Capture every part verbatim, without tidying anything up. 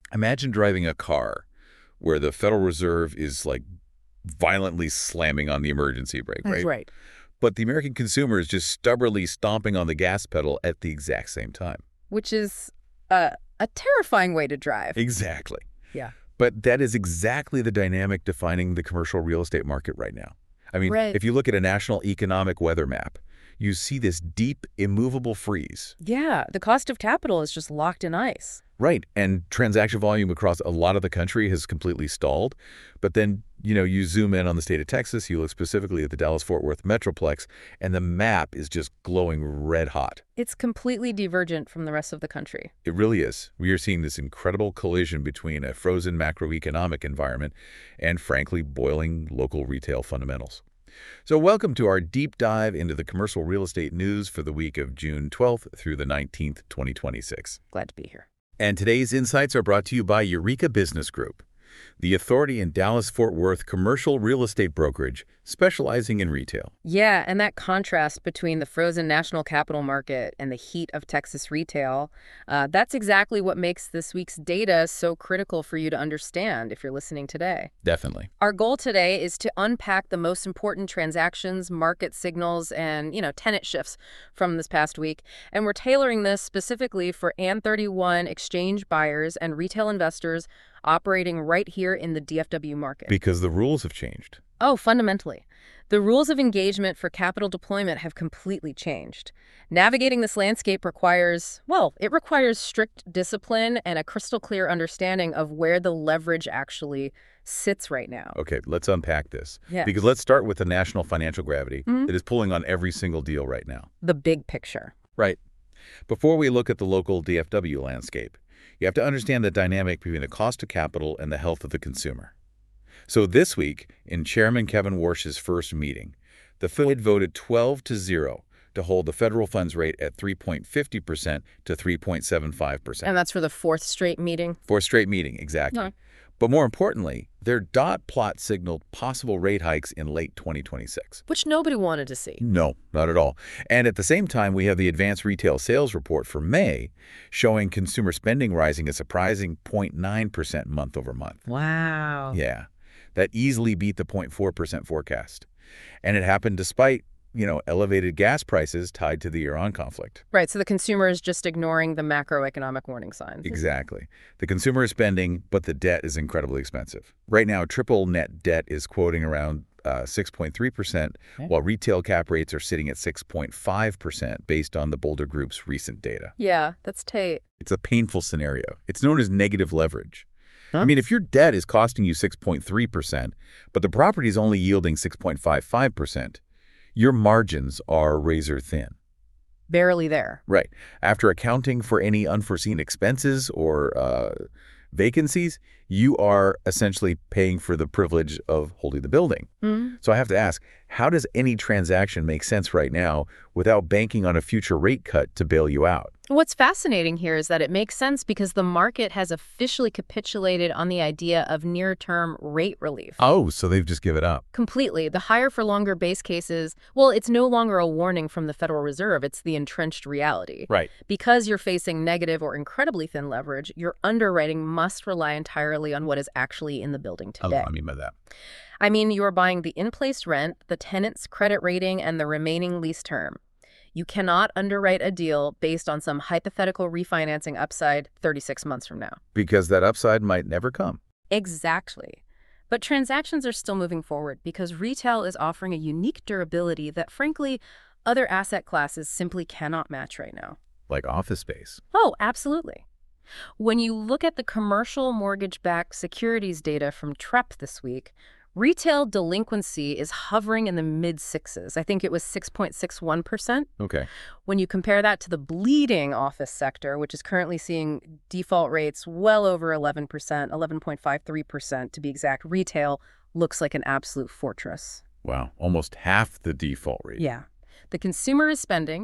Imagine driving a car where the Federal Reserve is like violently slamming on the emergency brake, That's right? right. But the American consumer is just stubbornly stomping on the gas pedal at the exact same time. Which is a, a terrifying way to drive. Exactly. Yeah. But that is exactly the dynamic defining the commercial real estate market right now. I mean, Right. if you look at a national economic weather map, you see this deep, immovable freeze. Yeah, the cost of capital is just locked in ice. Right. And transaction volume across a lot of the country has completely stalled. But then, you know, you zoom in on the state of Texas, you look specifically at the Dallas-Fort Worth Metroplex, and the map is just glowing red hot. It's completely divergent from the rest of the country. It really is. We are seeing this incredible collision between a frozen macroeconomic environment and, frankly, boiling local retail fundamentals. So welcome to our deep dive into the commercial real estate news for the week of June twelfth through the nineteenth, twenty twenty-six. Glad to be here. And today's insights are brought to you by Eureka Business Group, the authority in Dallas-Fort Worth commercial real estate brokerage specializing in retail. Yeah, and that contrast between the frozen national capital market and the heat of Texas retail, uh, that's exactly what makes this week's data so critical for you to understand if you're listening today. Definitely. Our goal today is to unpack the most important transactions, market signals, and, you know, tenant shifts from this past week. And we're tailoring this specifically for A N thirty-one exchange buyers and retail investors operating right here in the D F W market. Because the rules have changed. Oh, fundamentally. The rules of engagement for capital deployment have completely changed. Navigating this landscape requires, well, it requires strict discipline and a crystal clear understanding of where the leverage actually sits right now. Okay, let's unpack this. Yeah. Because let's start with the national financial gravity Mhm. that is pulling on every single deal right now. The big picture. Right. Before we look at the local D F W landscape, you have to understand the dynamic between the cost of capital and the health of the consumer. So this week, in Chairman Kevin Warsh's first meeting, the Fed voted twelve to zero to hold the federal funds rate at three point five zero percent to three point seven five percent. And that's for the fourth straight meeting? For a straight meeting, exactly. Okay. But more importantly, their dot plot signaled possible rate hikes in late twenty twenty-six. Which nobody wanted to see. No, not at all. And at the same time, we have the advanced retail sales report for May showing consumer spending rising a surprising zero point nine percent month over month. Wow. Yeah, that easily beat the zero point four percent forecast. And it happened despite, you know, elevated gas prices tied to the Iran conflict. Right, so the consumer is just ignoring the macroeconomic warning signs. Exactly. The consumer is spending, but the debt is incredibly expensive. Right now, triple net debt is quoting around uh, six point three percent, Okay. while retail cap rates are sitting at six point five percent based on the Boulder Group's recent data. Yeah, that's tight. It's a painful scenario. It's known as negative leverage. Huh? I mean, if your debt is costing you six point three percent, but the property is only yielding six point five five percent, your margins are razor thin. Barely there. Right. After accounting for any unforeseen expenses or uh, vacancies, you are essentially paying for the privilege of holding the building. Mm-hmm. So I have to ask, how does any transaction make sense right now without banking on a future rate cut to bail you out? What's fascinating here is that it makes sense because the market has officially capitulated on the idea of near-term rate relief. Oh, so they've just given up. Completely. The higher for longer base cases, well, it's no longer a warning from the Federal Reserve. It's the entrenched reality. Right. Because you're facing negative or incredibly thin leverage, your underwriting must rely entirely on what is actually in the building Oh, today. I mean by that. I mean, you're buying the in-place rent, the tenant's credit rating, and the remaining lease term. You cannot underwrite a deal based on some hypothetical refinancing upside thirty-six months from now. Because that upside might never come. Exactly. But transactions are still moving forward because retail is offering a unique durability that, frankly, other asset classes simply cannot match right now. Like office space. Oh, absolutely. When you look at the commercial mortgage-backed securities data from Trepp this week, retail delinquency is hovering in the mid-sixes. I think it was six point six one percent. Okay. When you compare that to the bleeding office sector, which is currently seeing default rates well over eleven percent, eleven point five three percent to be exact, retail looks like an absolute fortress. Wow. Almost half the default rate. Yeah. The consumer is spending.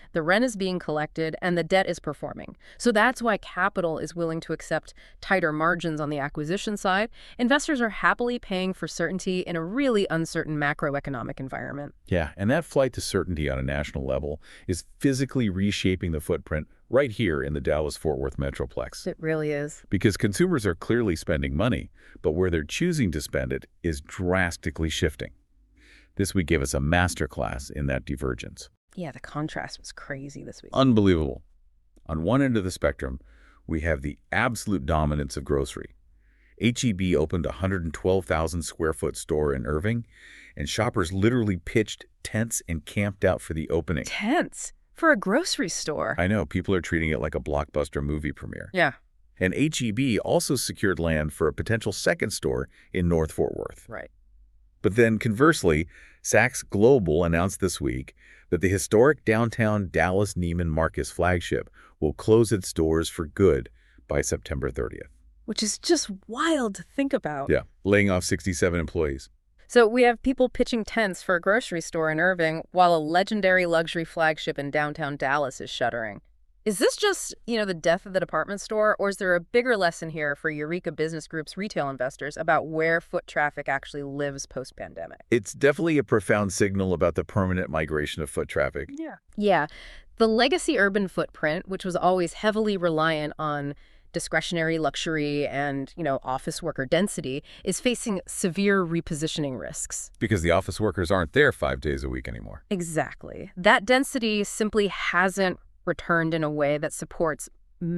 the rent is being collected, and the debt is performing. So that's why capital is willing to accept tighter margins on the acquisition side. Investors are happily paying for certainty in a really uncertain macroeconomic environment. Yeah, and that flight to certainty on a national level is physically reshaping the footprint right here in the Dallas-Fort Worth Metroplex. It really is. Because consumers are clearly spending money, but where they're choosing to spend it is drastically shifting. This week gave us a masterclass in that divergence. Yeah, the contrast was crazy this week. Unbelievable. On one end of the spectrum, we have the absolute dominance of grocery. H E B opened a one hundred twelve thousand square foot store in Irving, and shoppers literally pitched tents and camped out for the opening. Tents? For a grocery store? I know, people are treating it like a blockbuster movie premiere. Yeah. And H E B also secured land for a potential second store in North Fort Worth. Right. But then conversely, Saks Global announced this week that the historic downtown Dallas Neiman Marcus flagship will close its doors for good by September thirtieth. Which is just wild to think about. Yeah, laying off sixty-seven employees. So we have people pitching tents for a grocery store in Irving while a legendary luxury flagship in downtown Dallas is shuttering. Is this just, you know, the death of the department store, or is there a bigger lesson here for Eureka Business Group's retail investors about where foot traffic actually lives post-pandemic? It's definitely a profound signal about the permanent migration of foot traffic. Yeah. Yeah. The legacy urban footprint, which was always heavily reliant on discretionary luxury and, you know, office worker density, is facing severe repositioning risks. Because the office workers aren't there five days a week anymore. Exactly. That density simply hasn't returned in a way that supports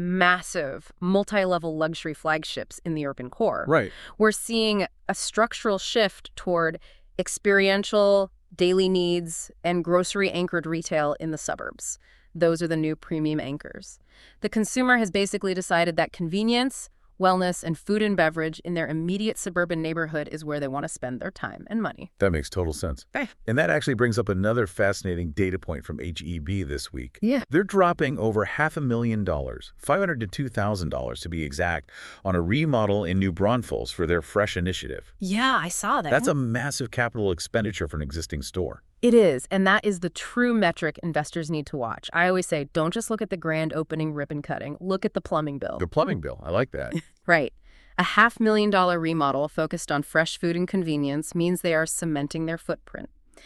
massive multi-level luxury flagships in the urban core. Right. We're seeing a structural shift toward experiential, daily needs, and grocery-anchored retail in the suburbs. Those are the new premium anchors. The consumer has basically decided that convenience, wellness, and food and beverage in their immediate suburban neighborhood is where they want to spend their time and money. That makes total sense. Okay. And that actually brings up another fascinating data point from H E B this week. Yeah. They're dropping over half a million dollars, five hundred to two thousand dollars to be exact, on a remodel in New Braunfels for their Fresh initiative. Yeah, I saw that. That's a massive capital expenditure for an existing store. It is, and that is the true metric investors need to watch. I always say, don't just look at the grand opening ribbon cutting. Look at the plumbing bill. The plumbing bill. I like that. Right. A half million dollar remodel focused on fresh food and convenience means they are cementing their footprint.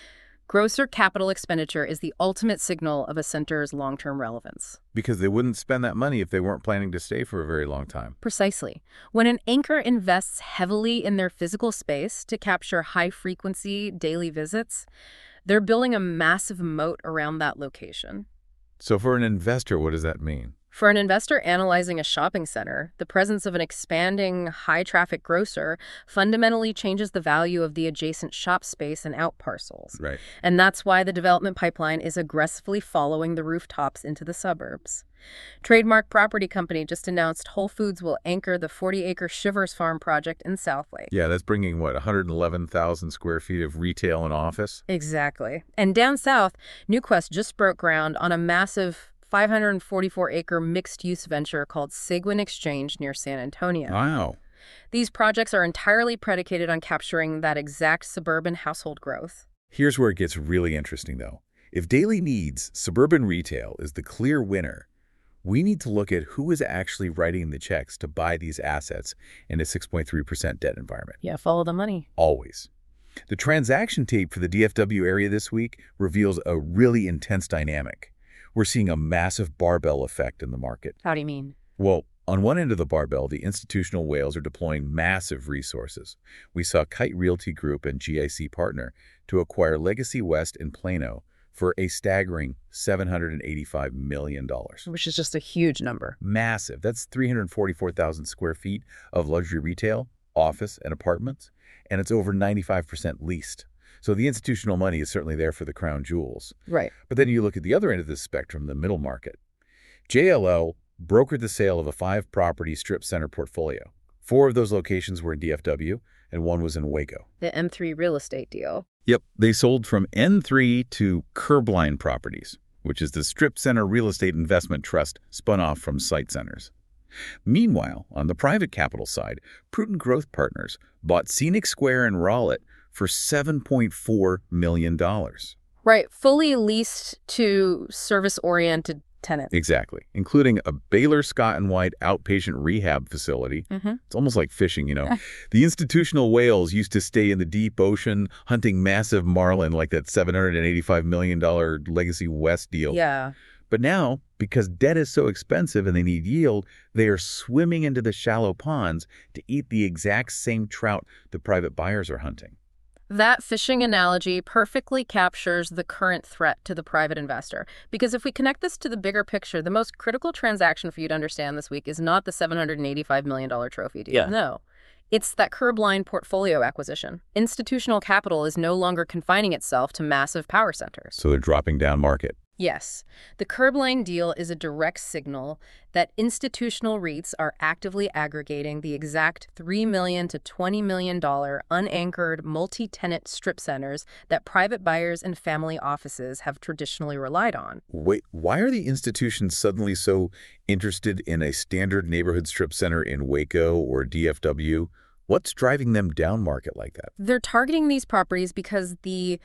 Grocer capital expenditure is the ultimate signal of a center's long-term relevance. Because they wouldn't spend that money if they weren't planning to stay for a very long time. Precisely. When an anchor invests heavily in their physical space to capture high-frequency daily visits, they're building a massive moat around that location. So for an investor, what does that mean? For an investor analyzing a shopping center, the presence of an expanding, high-traffic grocer fundamentally changes the value of the adjacent shop space and out parcels. Right. And that's why the development pipeline is aggressively following the rooftops into the suburbs. Trademark Property Company just announced Whole Foods will anchor the forty acre Shivers Farm project in Southlake. Yeah, that's bringing, what, one hundred eleven thousand square feet of retail and office? Exactly. And down south, NewQuest just broke ground on a massive five hundred forty-four acre mixed-use venture called Seguin Exchange near San Antonio. Wow. These projects are entirely predicated on capturing that exact suburban household growth. Here's where it gets really interesting, though. If daily needs, suburban retail is the clear winner, we need to look at who is actually writing the checks to buy these assets in a six point three percent debt environment. Yeah, follow the money. Always. The transaction tape for the D F W area this week reveals a really intense dynamic. We're seeing a massive barbell effect in the market. How do you mean? Well, on one end of the barbell, the institutional whales are deploying massive resources. We saw Kite Realty Group and G I C partner to acquire Legacy West in Plano for a staggering seven hundred eighty-five million dollars. Which is just a huge number. Massive. That's three hundred forty-four thousand square feet of luxury retail, office, and apartments, and it's over ninety-five percent leased. So the institutional money is certainly there for the crown jewels. Right. But then you look at the other end of this spectrum, the middle market. J L L brokered the sale of a five-property strip center portfolio. Four of those locations were in D F W, and one was in Waco. The M three real estate deal. Yep, they sold from N three to Curbline Properties, which is the strip center real estate investment trust spun off from Site Centers. Meanwhile, on the private capital side, Prudent Growth Partners bought Scenic Square in Rowlett for seven point four million dollars. Right, fully leased to service-oriented tenants. Exactly, including a Baylor Scott and White outpatient rehab facility. Mm-hmm. It's almost like fishing, you know. The institutional whales used to stay in the deep ocean hunting massive marlin like that seven hundred eighty-five million dollars Legacy West deal. Yeah. But now, because debt is so expensive and they need yield, they are swimming into the shallow ponds to eat the exact same trout the private buyers are hunting. That fishing analogy perfectly captures the current threat to the private investor. Because if we connect this to the bigger picture, the most critical transaction for you to understand this week is not the seven hundred eighty-five million dollars trophy deal. Yeah. No. It's that Curbline portfolio acquisition. Institutional capital is no longer confining itself to massive power centers. So they're dropping down market. Yes. The Curbline deal is a direct signal that institutional REITs are actively aggregating the exact three million dollars to twenty million dollars unanchored multi-tenant strip centers that private buyers and family offices have traditionally relied on. Wait, why are the institutions suddenly so interested in a standard neighborhood strip center in Waco or D F W? What's driving them down market like that? They're targeting these properties because the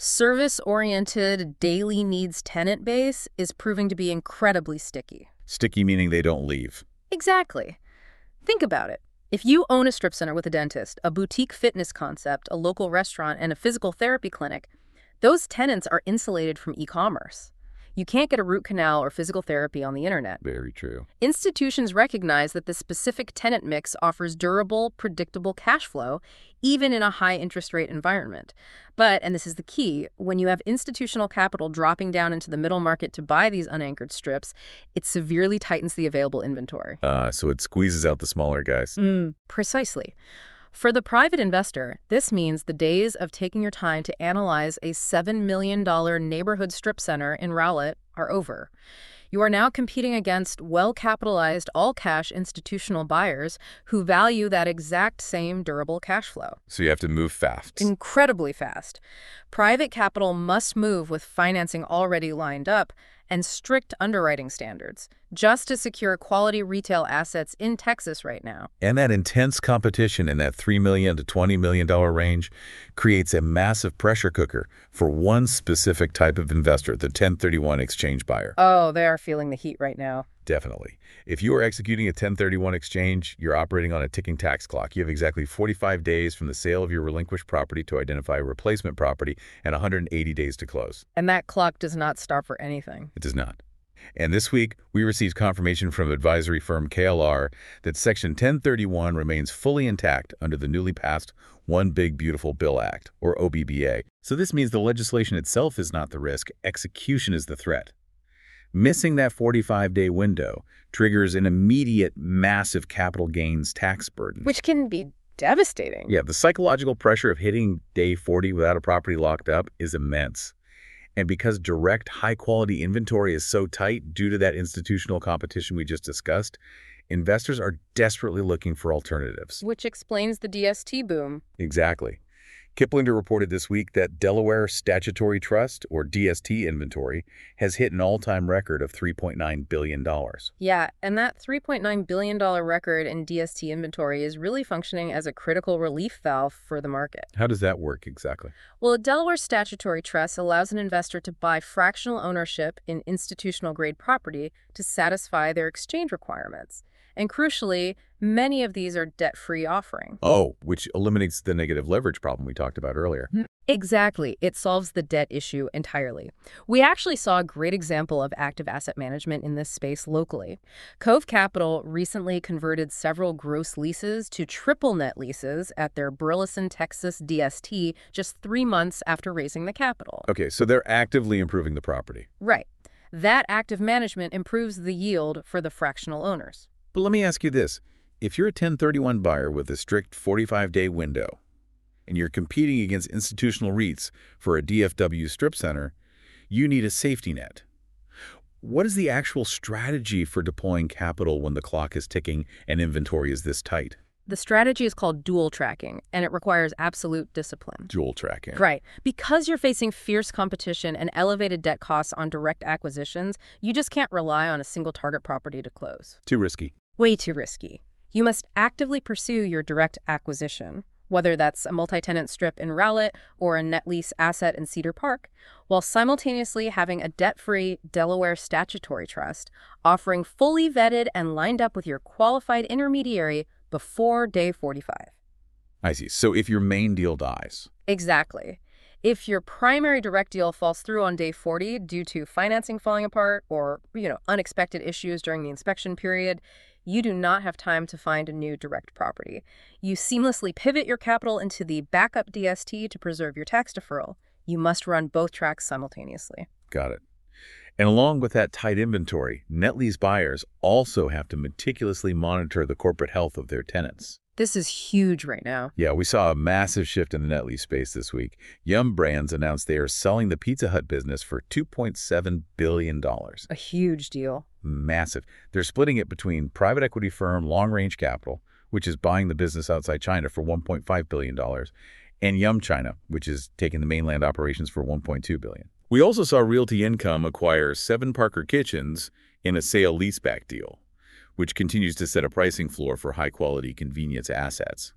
service-oriented daily needs tenant base is proving to be incredibly sticky. Sticky meaning they don't leave. Exactly. Think about it. If you own a strip center with a dentist, a boutique fitness concept, a local restaurant, and a physical therapy clinic, those tenants are insulated from e-commerce. You can't get a root canal or physical therapy on the internet. Very true. Institutions recognize that this specific tenant mix offers durable, predictable cash flow, even in a high interest rate environment. But, and this is the key, when you have institutional capital dropping down into the middle market to buy these unanchored strips, it severely tightens the available inventory. Uh, so it squeezes out the smaller guys. Mm, precisely. For the private investor, this means the days of taking your time to analyze a seven million dollars neighborhood strip center in Rowlett are over. You are now competing against well-capitalized, all-cash institutional buyers who value that exact same durable cash flow. So you have to move fast. Incredibly fast. Private capital must move with financing already lined up and strict underwriting standards, just to secure quality retail assets in Texas right now. And that intense competition in that three million dollars to twenty million dollars range creates a massive pressure cooker for one specific type of investor, the ten thirty-one exchange buyer. Oh, they are feeling the heat right now. Definitely. If you are executing a ten thirty-one exchange, you're operating on a ticking tax clock. You have exactly forty-five days from the sale of your relinquished property to identify a replacement property and one hundred eighty days to close. And that clock does not stop for anything. It does not. And this week, we received confirmation from advisory firm K L R that Section ten thirty-one remains fully intact under the newly passed One Big Beautiful Bill Act, or O B B A. So this means the legislation itself is not the risk, execution is the threat. Missing that forty-five day window triggers an immediate massive capital gains tax burden. Which can be devastating. Yeah, the psychological pressure of hitting day forty without a property locked up is immense. And because direct, high-quality inventory is so tight due to that institutional competition we just discussed, investors are desperately looking for alternatives. Which explains the D S T boom. Exactly. Kiplinger reported this week that Delaware Statutory Trust, or D S T inventory, has hit an all-time record of three point nine billion dollars. Yeah, and that three point nine billion dollars record in D S T inventory is really functioning as a critical relief valve for the market. How does that work exactly? Well, a Delaware Statutory Trust allows an investor to buy fractional ownership in institutional-grade property to satisfy their exchange requirements. And crucially, many of these are debt-free offerings. Oh, which eliminates the negative leverage problem we talked about earlier. Exactly. It solves the debt issue entirely. We actually saw a great example of active asset management in this space locally. Cove Capital recently converted several gross leases to triple net leases at their Burleson, Texas D S T just three months after raising the capital. Okay, so they're actively improving the property. Right. That active management improves the yield for the fractional owners. But let me ask you this. If you're a ten thirty-one buyer with a strict forty-five day window, and you're competing against institutional REITs for a D F W strip center, you need a safety net. What is the actual strategy for deploying capital when the clock is ticking and inventory is this tight? The strategy is called dual tracking, and it requires absolute discipline. Dual tracking. Right. Because you're facing fierce competition and elevated debt costs on direct acquisitions, you just can't rely on a single target property to close. Too risky. Way too risky. You must actively pursue your direct acquisition, whether that's a multi-tenant strip in Rowlett or a net lease asset in Cedar Park, while simultaneously having a debt-free Delaware statutory trust, offering fully vetted and lined up with your qualified intermediary before day forty-five. I see. So if your main deal dies. Exactly. If your primary direct deal falls through on day forty due to financing falling apart or, you know, unexpected issues during the inspection period, you do not have time to find a new direct property. You seamlessly pivot your capital into the backup D S T to preserve your tax deferral. You must run both tracks simultaneously. Got it. And along with that tight inventory, net lease buyers also have to meticulously monitor the corporate health of their tenants. This is huge right now. Yeah, we saw a massive shift in the net lease space this week. Yum! Brands announced they are selling the Pizza Hut business for two point seven billion dollars. A huge deal. Massive. They're splitting it between private equity firm Long Range Capital, which is buying the business outside China for one point five billion dollars, and Yum China, which is taking the mainland operations for one point two billion dollars. We also saw Realty Income acquire seven Parker Kitchens in a sale-leaseback deal, which continues to set a pricing floor for high-quality convenience assets.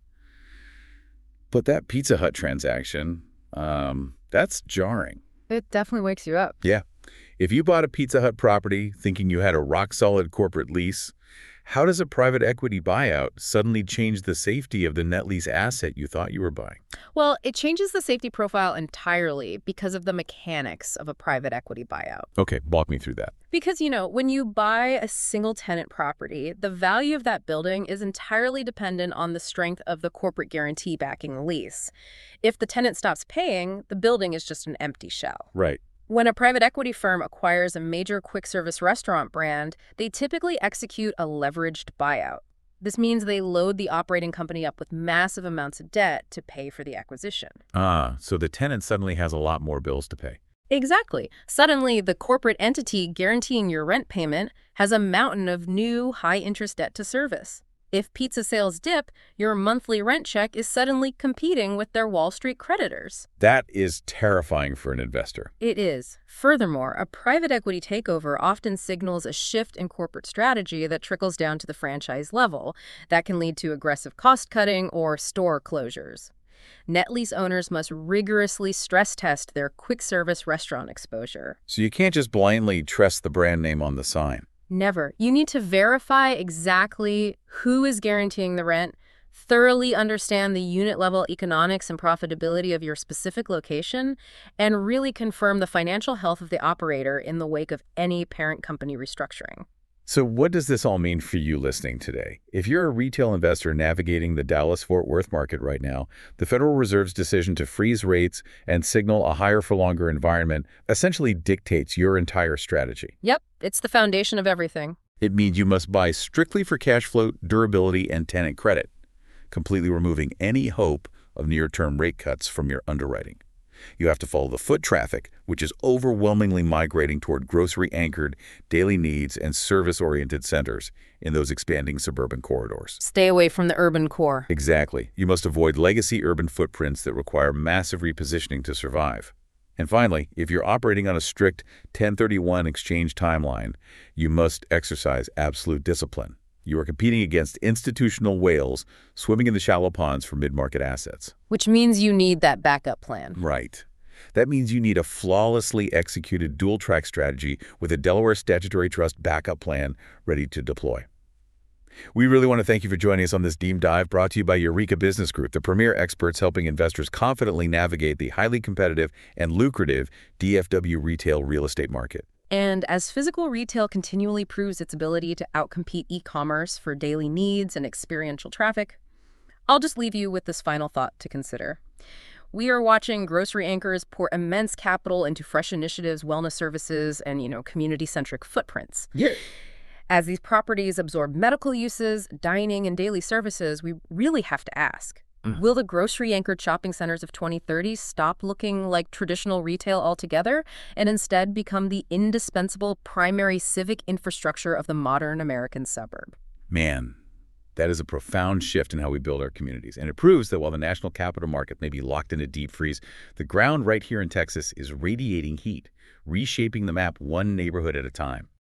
But that Pizza Hut transaction, um, that's jarring. It definitely wakes you up. Yeah. If you bought a Pizza Hut property thinking you had a rock-solid corporate lease, how does a private equity buyout suddenly change the safety of the net lease asset you thought you were buying? Well, it changes the safety profile entirely because of the mechanics of a private equity buyout. Okay, walk me through that. Because, you know, when you buy a single tenant property, the value of that building is entirely dependent on the strength of the corporate guarantee backing the lease. If the tenant stops paying, the building is just an empty shell. Right. When a private equity firm acquires a major quick-service restaurant brand, they typically execute a leveraged buyout. This means they load the operating company up with massive amounts of debt to pay for the acquisition. Ah, so the tenant suddenly has a lot more bills to pay. Exactly. Suddenly, the corporate entity guaranteeing your rent payment has a mountain of new high-interest debt to service. If pizza sales dip, your monthly rent check is suddenly competing with their Wall Street creditors. That is terrifying for an investor. It is. Furthermore, a private equity takeover often signals a shift in corporate strategy that trickles down to the franchise level. That can lead to aggressive cost-cutting or store closures. Net lease owners must rigorously stress test their quick-service restaurant exposure. So you can't just blindly trust the brand name on the sign. Never. You need to verify exactly who is guaranteeing the rent, thoroughly understand the unit-level economics and profitability of your specific location, and really confirm the financial health of the operator in the wake of any parent company restructuring. So what does this all mean for you listening today? If you're a retail investor navigating the Dallas-Fort Worth market right now, the Federal Reserve's decision to freeze rates and signal a higher-for-longer environment essentially dictates your entire strategy. Yep, it's the foundation of everything. It means you must buy strictly for cash flow, durability, and tenant credit, completely removing any hope of near-term rate cuts from your underwriting. You have to follow the foot traffic, which is overwhelmingly migrating toward grocery-anchored, daily needs, and service-oriented centers in those expanding suburban corridors. Stay away from the urban core. Exactly. You must avoid legacy urban footprints that require massive repositioning to survive. And finally, if you're operating on a strict ten thirty-one exchange timeline, you must exercise absolute discipline. You are competing against institutional whales swimming in the shallow ponds for mid-market assets. Which means you need that backup plan. Right. That means you need a flawlessly executed dual-track strategy with a Delaware Statutory Trust backup plan ready to deploy. We really want to thank you for joining us on this deep dive brought to you by Eureka Business Group, the premier experts helping investors confidently navigate the highly competitive and lucrative D F W retail real estate market. And as physical retail continually proves its ability to outcompete e-commerce for daily needs and experiential traffic, I'll just leave you with this final thought to consider. We are watching grocery anchors pour immense capital into fresh initiatives, wellness services, and, you know, community-centric footprints. Yeah. As these properties absorb medical uses, dining, and daily services, we really have to ask, mm. will the grocery-anchored shopping centers of twenty thirty stop looking like traditional retail altogether and instead become the indispensable primary civic infrastructure of the modern American suburb? Man, that is a profound shift in how we build our communities. And it proves that while the national capital market may be locked in a deep freeze, the ground right here in Texas is radiating heat, reshaping the map one neighborhood at a time.